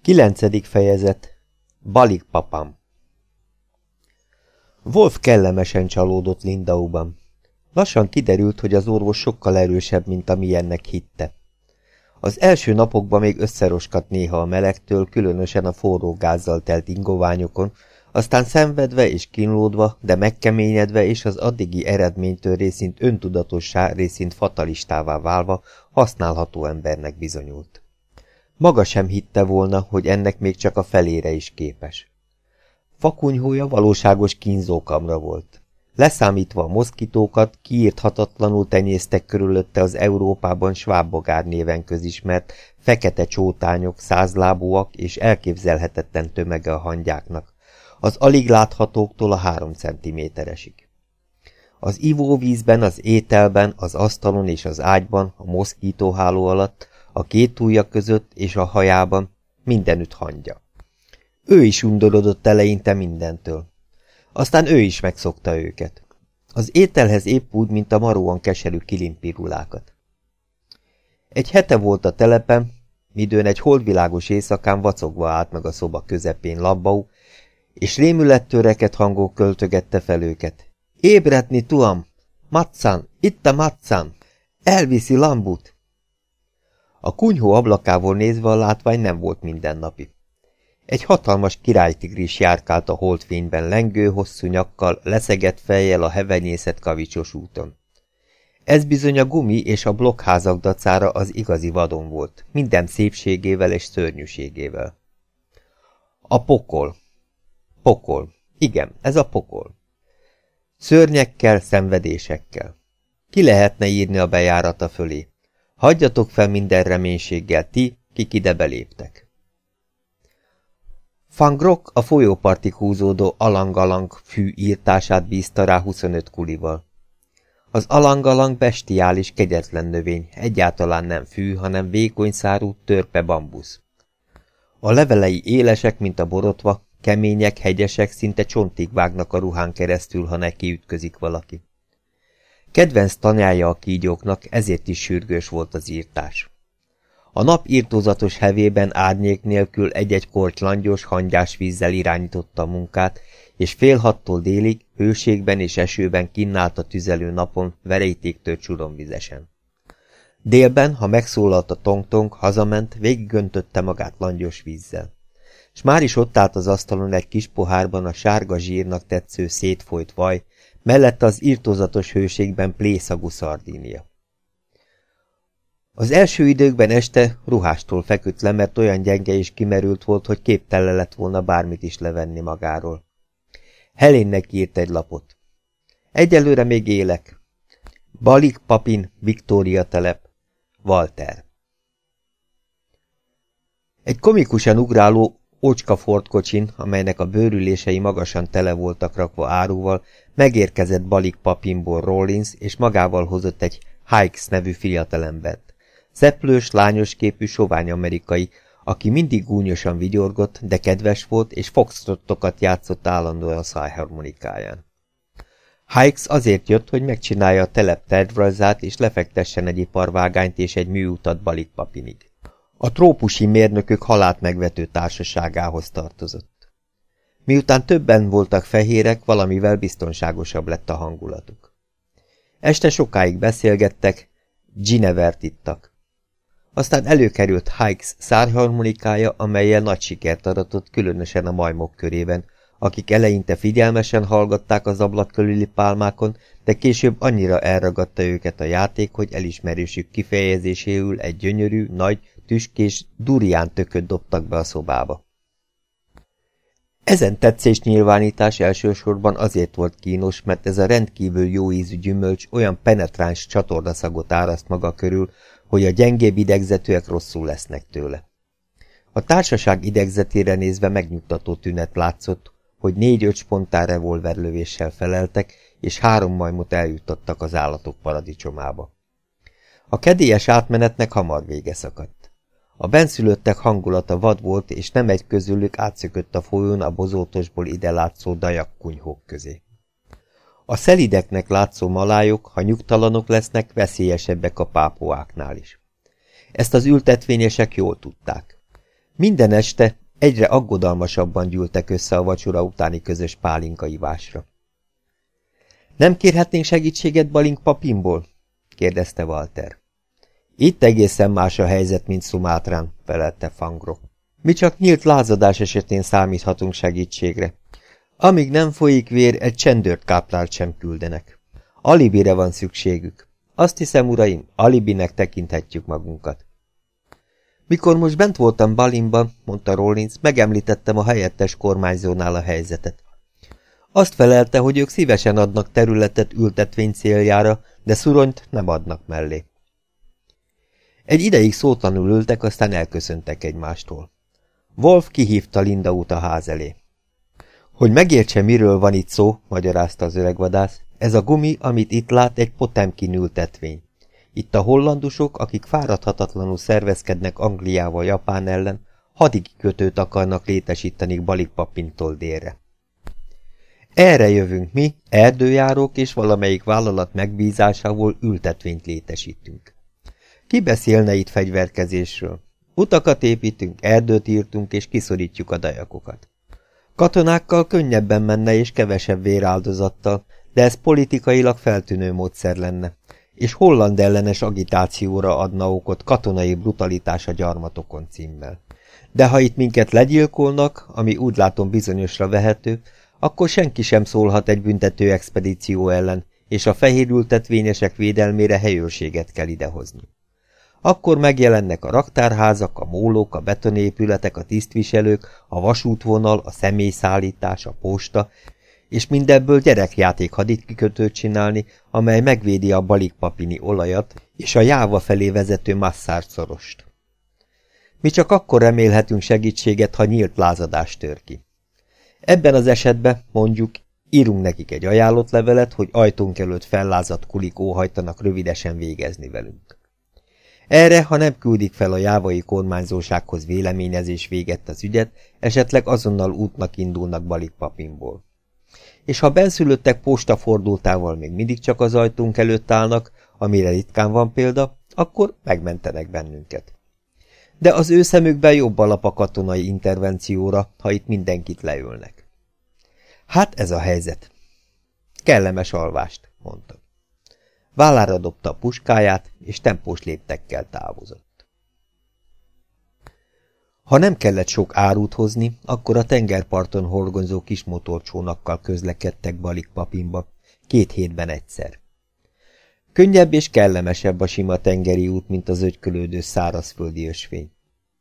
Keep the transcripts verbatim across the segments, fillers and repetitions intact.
Kilencedik fejezet. Balikpapám. Wolf kellemesen csalódott Lindauban. Lassan kiderült, hogy az orvos sokkal erősebb, mint amilyennek hitte. Az első napokban még összeroskadt néha a melegtől, különösen a forró gázzal telt ingoványokon, aztán szenvedve és kínlódva, de megkeményedve és az addigi eredménytől részint öntudatossá, részint fatalistává válva használható embernek bizonyult. Maga sem hitte volna, hogy ennek még csak a felére is képes. Fakunyhója valóságos kínzókamra volt. Leszámítva a moszkitókat, kiírthatatlanul tenyésztek körülötte az Európában svábbogár néven közismert, fekete csótányok, százlábúak és elképzelhetetlen tömege a hangyáknak, az alig láthatóktól a három centiméteresig. Az ivóvízben, az ételben, az asztalon és az ágyban, a moszkítóháló alatt, a két ujja között és a hajában mindenütt hangya. Ő is undorodott eleinte mindentől. Aztán ő is megszokta őket. Az ételhez épp úgy, mint a maróan keserű kilimpirulákat. Egy hete volt a telepen, midőn egy holdvilágos éjszakán vacogva állt meg a szoba közepén Labbau, és rémülettől reket hangok költögette fel őket. Ébredni, Tuam! Matszán! Itt a Matszán! Elviszi Lambut! A kunyhó ablakából nézve a látvány nem volt mindennapi. Egy hatalmas királytigris járkált a holdfényben lengő, hosszú nyakkal, leszegett fejjel a hevenyészet kavicsos úton. Ez bizony a gumi és a blokkházak dacára az igazi vadon volt, minden szépségével és szörnyűségével. A pokol. Pokol. Igen, ez a pokol. Szörnyekkel, szenvedésekkel. Ki lehetne írni a bejárata fölé? Hagyjatok fel minden reménységgel ti, kik ide beléptek. Van Grok a folyópartig húzódó alangalang fű írtását bízta rá huszonöt kulival. Az alangalang bestiális, kegyetlen növény, egyáltalán nem fű, hanem vékony szárú törpe bambusz. A levelei élesek, mint a borotva, kemények, hegyesek, szinte csontig vágnak a ruhán keresztül, ha neki ütközik valaki. Kedvenc tanyája a kígyóknak, ezért is sürgős volt az írtás. A nap írtózatos hevében árnyék nélkül egy-egy korty langyos, hangyás vízzel irányította a munkát, és fél hattól délig, hőségben és esőben kinnált a tüzelő napon, verejtéktől csuromvizesen. Délben, ha megszólalt a tong-tong, hazament, végiggöntötte magát langyos vízzel. S már is ott állt az asztalon egy kis pohárban a sárga zsírnak tetsző szétfolyt vaj, mellette az írtózatos hőségben plészagú szardínia. Az első időkben este ruhástól feküdt le, mert olyan gyenge és kimerült volt, hogy képtelen lett volna bármit is levenni magáról. Helénnek írt egy lapot. Egyelőre még élek. Balikpapin, Viktória telep. Walter. Egy komikusan ugráló ócska Ford kocsin, amelynek a bőrülései magasan tele voltak rakva áruval, megérkezett Balikpapinból Rollins, és magával hozott egy Hikes nevű fiatalembert. Szeplős, lányos képű sovány amerikai, aki mindig gúnyosan vigyorgott, de kedves volt, és foxtrottokat játszott állandóan a szájharmonikáján. Hikes azért jött, hogy megcsinálja a telep tervrajzát, és lefektessen egy iparvágányt és egy műutat Balikpapinig. A trópusi mérnökök halált megvető társaságához tartozott. Miután többen voltak fehérek, valamivel biztonságosabb lett a hangulatuk. Este sokáig beszélgettek, Ginevert ittak. Aztán előkerült Hikes szárharmonikája, amellyel nagy sikert aratott, különösen a majmok körében, akik eleinte figyelmesen hallgatták az ablak körüli pálmákon, de később annyira elragadta őket a játék, hogy elismerésük kifejezéséül egy gyönyörű, nagy, tüskés durián tököt dobtak be a szobába. Ezen tetszésnyilvánítás elsősorban azért volt kínos, mert ez a rendkívül jó ízű gyümölcs olyan penetráns csatornaszagot áraszt maga körül, hogy a gyengébb idegzetűek rosszul lesznek tőle. A társaság idegzetére nézve megnyugtató tünet látszott, hogy négy-öt spontán revolverlövéssel feleltek, és három majmot eljuttattak az állatok paradicsomába. A kedélyes átmenetnek hamar vége szakadt. A benszülöttek hangulata vad volt, és nem egy közülük átszökött a folyón a bozótosból ide látszó dajakkunyhók közé. A szelideknek látszó malájok, ha nyugtalanok lesznek, veszélyesebbek a pápuáknál is. Ezt az ültetvényesek jól tudták. Minden este egyre aggodalmasabban gyűltek össze a vacsora utáni közös pálinkaivásra. Nem kérhetnénk segítséget Balink papimból? kérdezte Walter. Itt egészen más a helyzet, mint Szumátrán, felelte Fangro. Mi csak nyílt lázadás esetén számíthatunk segítségre. Amíg nem folyik vér, egy csendőrt káplárt sem küldenek. Alibire van szükségük. Azt hiszem, uraim, alibinek tekinthetjük magunkat. Mikor most bent voltam Balinban, mondta Rollins, megemlítettem a helyettes kormányzónál a helyzetet. Azt felelte, hogy ők szívesen adnak területet ültetvény céljára, de szuronyt nem adnak mellé. Egy ideig szótlanul ültek, aztán elköszöntek egymástól. Wolf kihívta Lindaut a ház elé. Hogy megértse, miről van itt szó, magyarázta az öregvadász, ez a gumi, amit itt lát, egy Potemkin ültetvény. Itt a hollandusok, akik fáradhatatlanul szervezkednek Angliával, Japán ellen, hadikikötőt akarnak létesíteni Balikpapintól délre. Erre jövünk mi, erdőjárók és valamelyik vállalat megbízásából ültetvényt létesítünk. Ki beszélne itt fegyverkezésről? Utakat építünk, erdőt írtunk és kiszorítjuk a dajakokat. Katonákkal könnyebben menne és kevesebb véráldozattal, de ez politikailag feltűnő módszer lenne, és holland ellenes agitációra adna okot katonai brutalitás a gyarmatokon címmel. De ha itt minket legyilkolnak, ami úgy látom bizonyosra vehető, akkor senki sem szólhat egy büntető expedíció ellen, és a fehér ültetvényesek védelmére helyőrséget kell idehozni. Akkor megjelennek a raktárházak, a mólók, a betonépületek, a tisztviselők, a vasútvonal, a személyszállítás, a posta, és mindebből gyerekjáték haditkikötőt csinálni, amely megvédi a balikpapini olajat és a Jáva felé vezető Massart szorost. Mi csak akkor remélhetünk segítséget, ha nyílt lázadás tör ki. Ebben az esetben, mondjuk, írunk nekik egy ajánlott levelet, hogy ajtónk előtt fellázadt kulik óhajtanak rövidesen végezni velünk. Erre, ha nem küldik fel a jávai kormányzósághoz véleményezés véget az ügyet, esetleg azonnal útnak indulnak Balikpapinból. És ha benszülöttek postafordultával még mindig csak az ajtunk előtt állnak, amire ritkán van példa, akkor megmentenek bennünket. De az ő szemükben jobb alap a katonai intervencióra, ha itt mindenkit leölnek. Hát ez a helyzet. Kellemes alvást, mondta. Vállára dobta a puskáját, és tempós léptekkel távozott. Ha nem kellett sok árut hozni, akkor a tengerparton horgonyzó kis motorcsónakkal közlekedtek Balikpapinba, két hétben egyszer. Könnyebb és kellemesebb a sima tengeri út, mint az ögykölődő szárazföldi ösvény.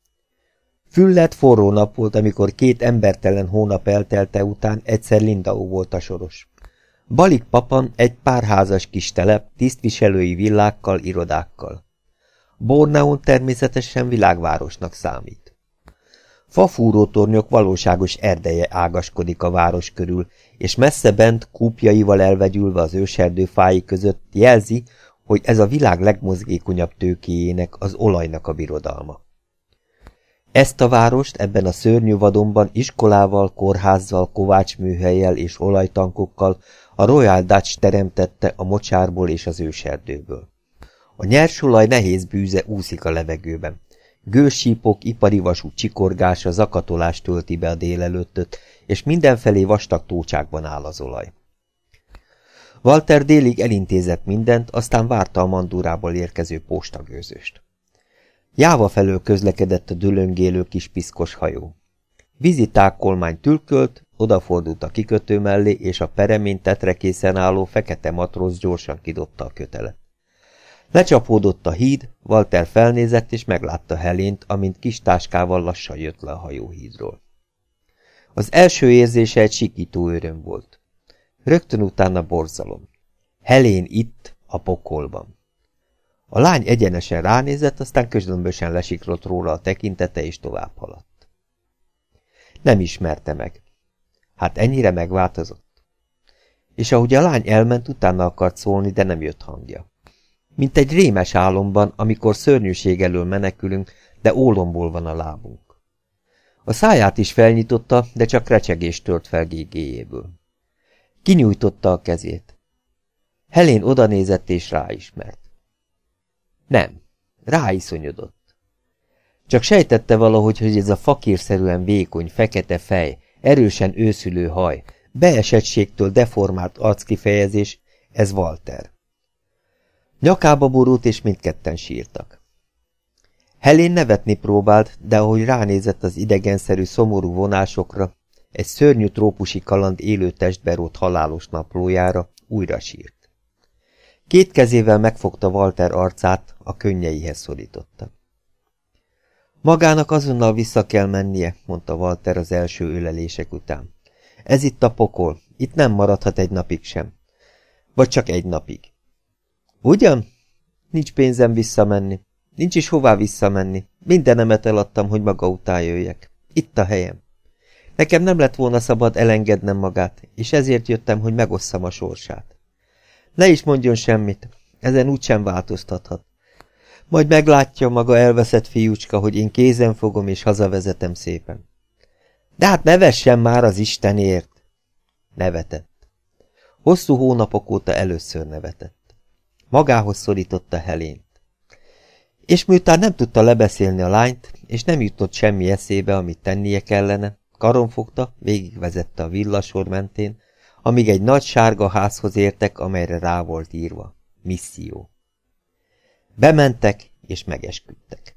Füllet forró nap volt, amikor két embertelen hónap eltelte után egyszer Lindau volt a soros. Balikpapan egy párházas kis telep, tisztviselői villákkal, irodákkal. Borneon természetesen világvárosnak számít. Fafúrótornyok valóságos erdeje ágaskodik a város körül, és messze bent, kúpjaival elvegyülve az őserdő fái között jelzi, hogy ez a világ legmozgékonyabb tőkéjének, az olajnak a birodalma. Ezt a várost ebben a szörnyű vadonban iskolával, kórházzal, kovácsműhellyel és olajtankokkal a Royal Dutch teremtette a mocsárból és az őserdőből. A nyersolaj nehéz bűze úszik a levegőben. Gőzsípok, ipari vasút csikorgása, zakatolást tölti be a délelőttöt, és mindenfelé vastag tócsákban áll az olaj. Walter délig elintézett mindent, aztán várta a Mandurából érkező postagőzöst. Jáva felől közlekedett a dülöngélő kis piszkos hajó. Vízitákkolmány tülkölt, odafordult a kikötő mellé, és a peremén tetre készen álló fekete matróz gyorsan kidobta a kötelet. Lecsapódott a híd, Walter felnézett, és meglátta Helént, amint kis táskával lassan jött le a hajóhídról. Az első érzése egy sikító öröm volt. Rögtön utána borzalom. Helén itt, a pokolban. A lány egyenesen ránézett, aztán közömbösen lesiklott róla a tekintete, és tovább haladt. Nem ismerte meg. Hát ennyire megváltozott. És ahogy a lány elment, utána akart szólni, de nem jött hangja. Mint egy rémes álomban, amikor szörnyűség elől menekülünk, de ólomból van a lábunk. A száját is felnyitotta, de csak recsegés tört fel gégéjéből. Kinyújtotta a kezét. Helén odanézett és ráismert. Nem, ráiszonyodott. Csak sejtette valahogy, hogy ez a fakírszerűen vékony, fekete fej, erősen őszülő haj, beesettségtől deformált arckifejezés, ez Walter. Nyakába borult, és mindketten sírtak. Helen nevetni próbált, de ahogy ránézett az idegenszerű, szomorú vonásokra, egy szörnyű trópusi kaland élő testbe rótt halálos naplójára, újra sírt. Két kezével megfogta Walter arcát, a könnyeihez szorította. Magának azonnal vissza kell mennie, mondta Walter az első ölelések után. Ez itt a pokol, itt nem maradhat egy napig sem. Vagy csak egy napig. Ugyan? Nincs pénzem visszamenni. Nincs is hová visszamenni. Mindenemet eladtam, hogy maga után jöjjek. Itt a helyem. Nekem nem lett volna szabad elengednem magát, és ezért jöttem, hogy megosszam a sorsát. Ne is mondjon semmit, ezen úgysem változtathat. Majd meglátja maga elveszett fiúcska, hogy én kézen fogom és hazavezetem szépen. De hát nevessen már az Istenért! Nevetett. Hosszú hónapok óta először nevetett. Magához szorította Helént. És miután nem tudta lebeszélni a lányt, és nem jutott semmi eszébe, amit tennie kellene, karon fogta, végigvezette a villasor mentén, amíg egy nagy sárga házhoz értek, amelyre rá volt írva. Misszió. Bementek, és megesküdtek.